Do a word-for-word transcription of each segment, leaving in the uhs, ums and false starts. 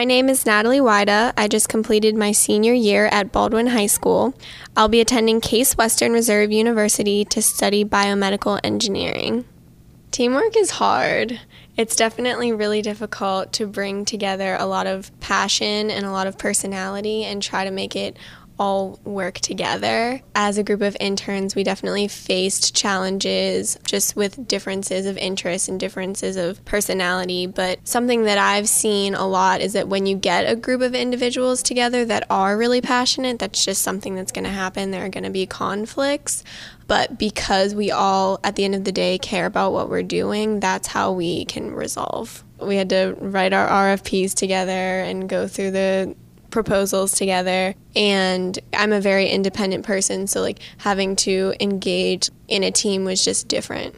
My name is Natalie Wida. I just completed my senior year at Baldwin High School. I'll be attending Case Western Reserve University to study biomedical engineering. Teamwork is hard. It's definitely really difficult to bring together a lot of passion and a lot of personality and try to make it all work together. As a group of interns, we definitely faced challenges just with differences of interest and differences of personality, but something that I've seen a lot is that when you get a group of individuals together that are really passionate, that's just something that's going to happen. There are going to be conflicts, but because we all, at the end of the day, care about what we're doing, that's how we can resolve. We had to write our R F Ps together and go through the proposals together, and I'm a very independent person, so like having to engage in a team was just different.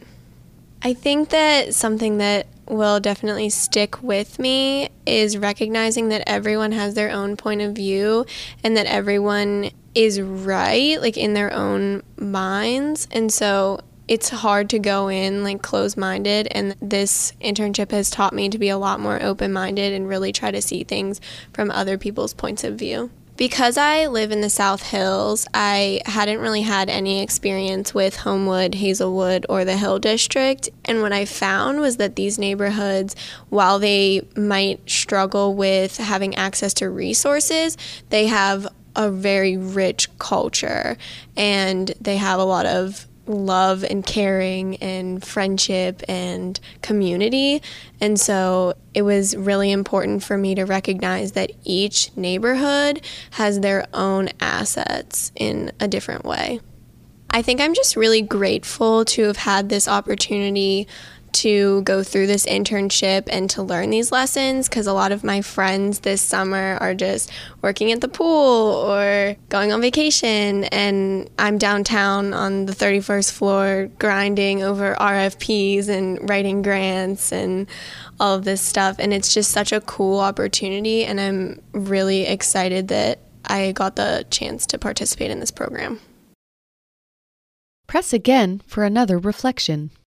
I think that something that will definitely stick with me is recognizing that everyone has their own point of view and that everyone is right, like in their own minds, and so it's hard to go in like closed-minded, and this internship has taught me to be a lot more open-minded and really try to see things from other people's points of view. Because I live in the South Hills, I hadn't really had any experience with Homewood, Hazelwood, or the Hill District, and what I found was that these neighborhoods, while they might struggle with having access to resources, they have a very rich culture, and they have a lot of love and caring and friendship and community. And so it was really important for me to recognize that each neighborhood has their own assets in a different way. I think I'm just really grateful to have had this opportunity to go through this internship and to learn these lessons, because a lot of my friends this summer are just working at the pool or going on vacation, and I'm downtown on the thirty-first floor grinding over R F Ps and writing grants and all of this stuff, and it's just such a cool opportunity, and I'm really excited that I got the chance to participate in this program. Press again for another reflection.